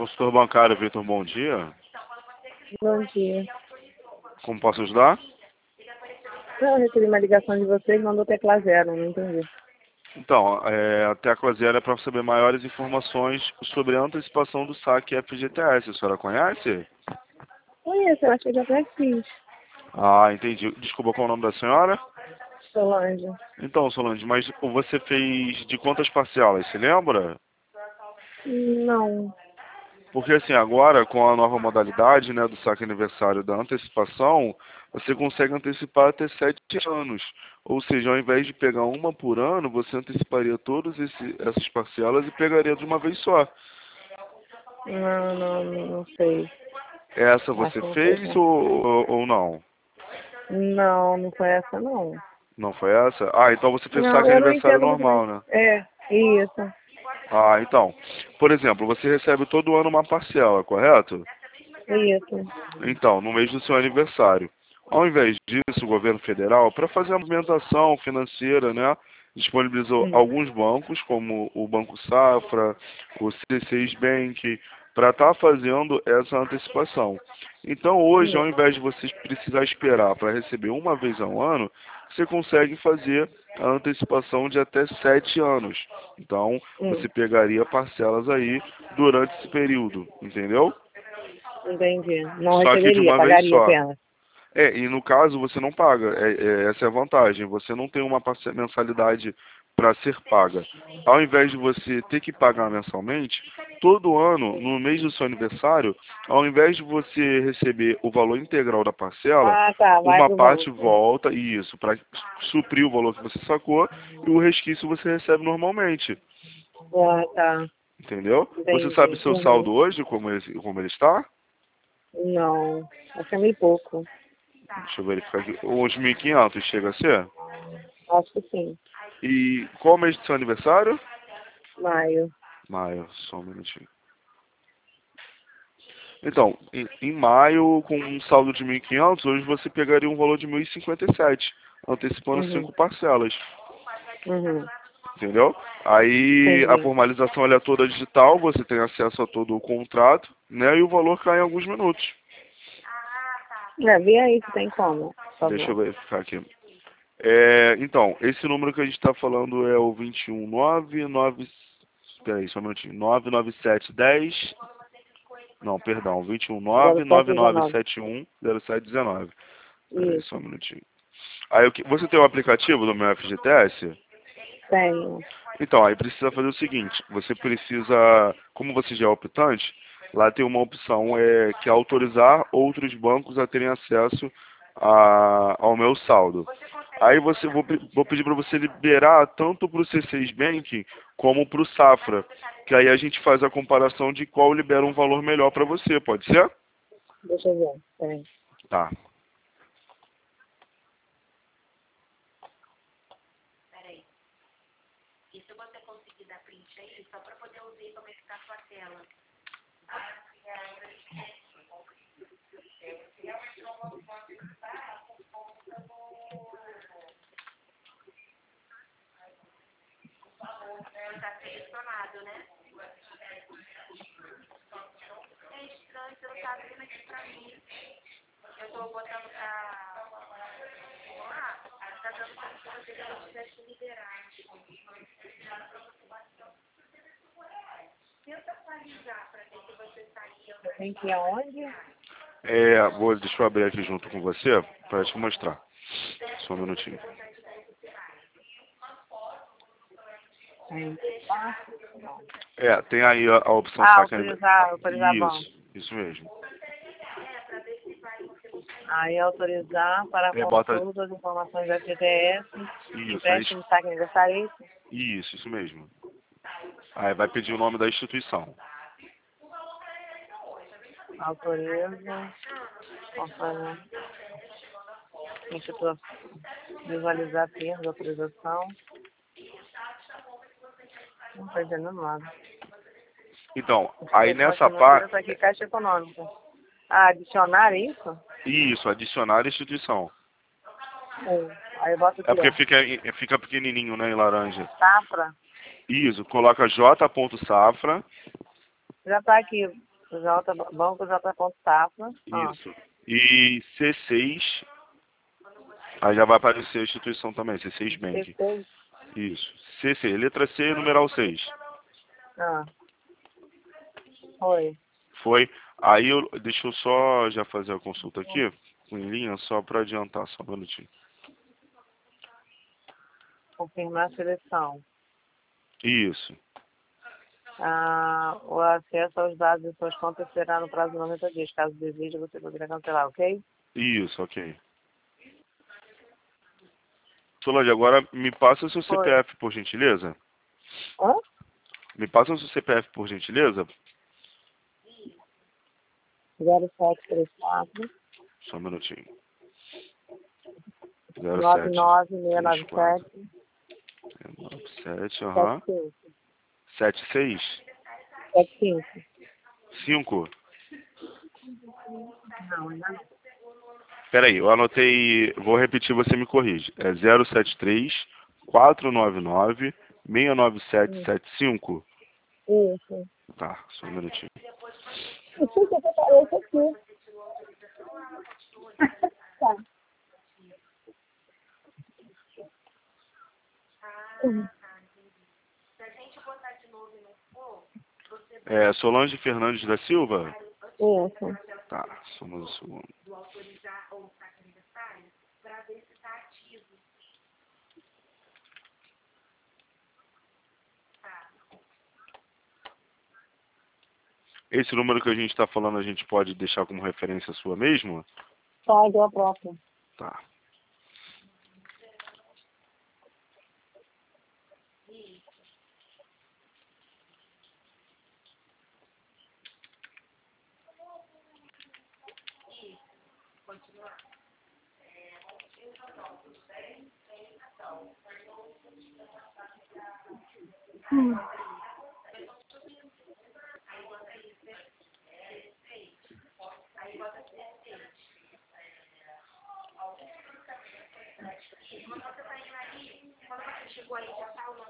Consultor bancário, Vitor, bom dia. Bom dia. Como posso ajudar? Eu recebi uma ligação de vocês, mandou tecla zero, não entendi. Então, a tecla zero é para saber maiores informações sobre a antecipação do saque FGTS. A senhora conhece? Conheço, eu acho que eu já até fiz. Ah, entendi. Desculpa, qual é o nome da senhora? Solange. Então, Solange, mas você fez de quantas parcelas, se lembra? Não. Porque assim, agora com a nova modalidade, né, do saque aniversário da antecipação, você consegue antecipar até 7 anos. Ou seja, ao invés de pegar uma por ano, você anteciparia todas essas parcelas e pegaria de uma vez só. Não sei. Essa Acho você que não foi fez essa. ou não? Não foi essa não. Não foi essa? Ah, então você fez Não, saque eu não aniversário entendo muito bem. normal, né? É, isso. Ah, então. Por exemplo, você recebe todo ano uma parcela, correto? Isso. Então, no mês do seu aniversário. Ao invés disso, o governo federal, para fazer a movimentação financeira, né, disponibilizou Hum. alguns bancos, como o Banco Safra, o C6 Bank, para estar fazendo essa antecipação. Então, hoje, ao invés de você precisar esperar para receber uma vez ao ano, você consegue fazer a antecipação de até 7 anos. Então, Hum. você pegaria parcelas aí durante esse período, entendeu? Entendi. Não Só que de receberia, uma vez pagaria só. apenas. E no caso você não paga. Essa é a vantagem. Você não tem uma mensalidade para ser paga. Ao invés de você ter que pagar mensalmente, todo ano, no mês do seu aniversário, ao invés de você receber o valor integral da parcela, Ah, tá. Vai uma pro parte banco. volta, isso, para suprir o valor que você sacou, e o resquício você recebe normalmente. Ah, tá. Entendeu? Você sabe Entendi. seu saldo hoje, como ele está? Não. Acho meio pouco. Deixa eu verificar aqui. Uns 1.500 chega a ser? Acho que sim. E qual mês do seu aniversário? Maio. Maio, só um minutinho. Então, em maio, com um saldo de 1.500, hoje você pegaria um valor de 1.057, antecipando Uhum. 5 parcelas, Uhum. entendeu? Aí a Entendi. formalização ela é toda digital, você tem acesso a todo o contrato, né? E o valor cai em alguns minutos. Vê aí se tem como, por Deixa eu favor. verificar aqui. Então, esse número que a gente está falando é o 21999. Espera aí, só um minutinho. 99710. Não, perdão. 0719. 21999710719. Espera aí, só um Isso. minutinho. Aí, você tem o aplicativo do meu FGTS? Tenho. Então, aí precisa fazer o seguinte. Você precisa, como você já é optante, lá tem uma opção que é autorizar outros bancos a terem acesso ao meu saldo. Aí vou pedir para você liberar tanto para o C6 Bank como para o Safra, que aí a gente faz a comparação de qual libera um valor melhor para você, pode ser? Deixa eu ver. Tem. Tá. Tem que ir aonde? Deixa eu abrir aqui junto com você para te mostrar. Só um minutinho. Tem. Tem aí a opção Ah, saque. autorizar banco. Isso mesmo. Aí autorizar para Bota consulta das informações da FGTS, isso, aí, empréstimo de saque aniversário. isso mesmo. Aí vai pedir o nome da instituição. Autoriza. Conforme instituição. Visualizar termos de autorização. Não estou entendendo nada. Então, aí Instituição nessa financeira parte, está aqui, Caixa Econômica. Ah, adicionar isso? isso, adicionar a instituição. Aí eu boto o É quê? porque fica pequenininho, né, em laranja. Safra? Isso, coloca J.Safra. Já está aqui. Banco J.Safra. Isso. E C6, aí já vai aparecer a instituição também, C6 Bank. C6. Isso. C6, letra C, numeral 6. Foi. Foi. Aí deixa eu só já fazer a consulta aqui, com linha, só para adiantar, só um minutinho. Confirmar a seleção. Isso. O acesso aos dados de suas contas será no prazo de 90 dias. Caso deseje, você poderá cancelar, ok? Isso, ok. Solange, agora me passa o seu Foi. CPF, por gentileza. Hã? Me passa o seu CPF, por gentileza. 0734 Só um minutinho. 99697 97, aham. 76. 75. 5. Não, ainda não. Peraí, eu anotei, vou repetir, você me corrige. É 073 499 69775. Isso. Tá, só um minutinho. Isso que eu falei isso aqui. Tá. É Solange Fernandes da Silva? Isso. Tá, só mais um segundo. Esse número que a gente está falando, a gente pode deixar como referência sua mesmo? Pode, a própria. Tá.